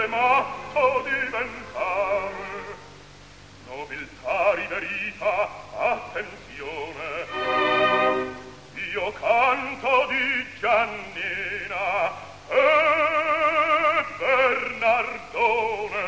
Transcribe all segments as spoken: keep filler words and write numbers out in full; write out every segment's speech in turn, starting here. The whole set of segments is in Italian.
potrebbe matto diventare. Nobiltà riverita, attenzione, io canto di Giannina e Bernardone.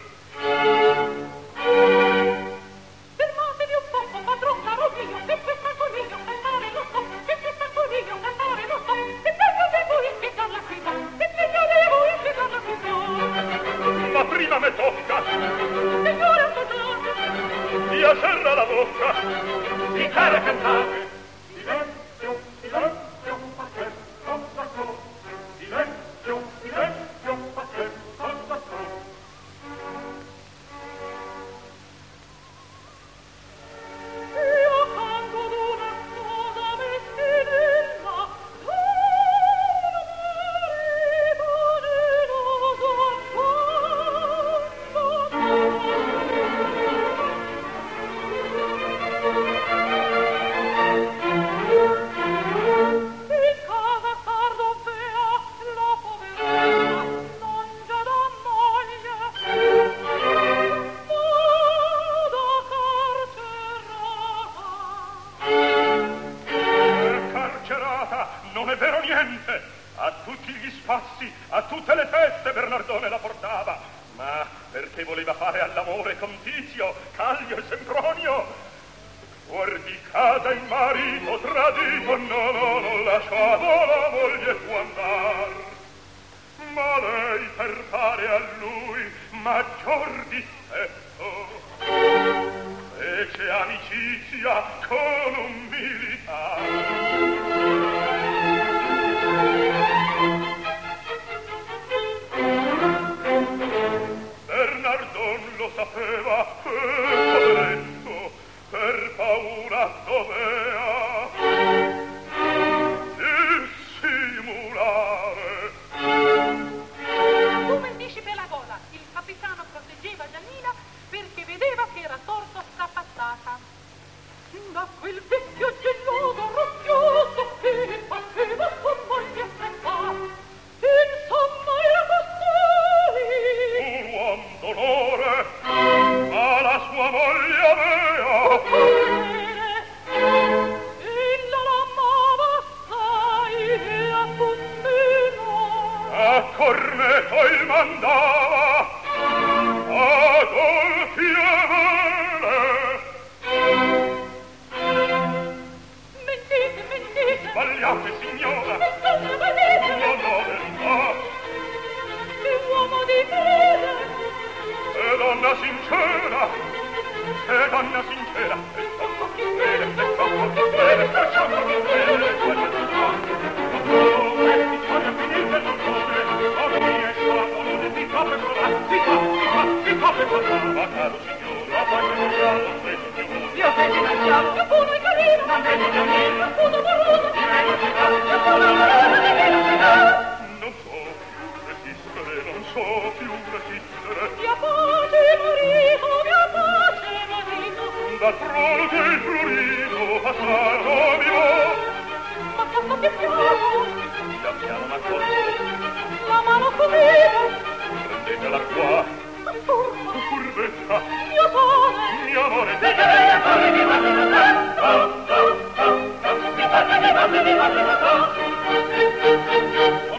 Fermatevi un poco, padron caro mio, che questa coniglio cantare lo so, che questa coniglio cantare lo so, e meglio devo impiegarla qui va, e meglio devo impiegarla qui va. Ma prima me tocca, signore scusate, via serra la bocca, di cara cantare. Silenzio, silenzio, pazzesco, cosa so, silenzio, silenzio, pazzesco, cosa so. Io canto d'una cosa messinella, d'un marito geloso in casa star dov'ea la poveretta, non già da moglie, ma da carcerata. Carcerata, non è vero niente. A tutti gli spazi, a tutte le feste Bernardone la portava. Ma perché voleva fare all'amore con Tizio, Caglio e Sempronio? Fuor di casa il marito tradito, no, no, non lasciato la moglie può andar. Ma lei per fare a lui maggior dispetto fece amicizia con un militare. Bernardon lo sapeva, e poveretto, per paura dovea dissimulare. Tu mentisci per la gola, il capitano proteggeva Giannina perché vedeva che era torto strapazzata. Da quel vecchio geloso roccioso che faceva con moglie affrettare, insomma era costui Un uom d'onore, ma la sua moglie avea. ella l'amava assai e a tutti noi. A Corneto il mandava, a golfi e vele. Mentite, mentite, Sbagliate, signora, insomma vedete, non ho verità. che uomo di fede. E donna sincera, e donna sincera, e sciocco chi crede, e sciocco chi crede, e sciocco chi crede, e sciocco chi crede, e storia finita non copre, come mi è stato, non si copre provare, si copre, si copre, si copre provare. Ma caro signore, la pace non sia, non sei signore. Io feci un sciamo, che buono e carino, non vedi da me, che buono morroso, di me non si dà, che buono morroso, di me non si dà. Non so più resistere, non so più resistere. Mia pace marito, mia pace marito, Dal trono del florito passato mi va. ma cosa ti piace, Pian piano m'accorgo, la mano com'era, prendetela qua, furba, furbetta, mio sole, mio amore. perché lei è fuori di mattina, oh, oh, oh, oh, mi torna di mattina, di mattina, oh.